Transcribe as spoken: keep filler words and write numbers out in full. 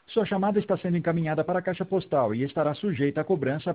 Sua chamada está sendo encaminhada para a caixa postal e estará sujeita a cobrança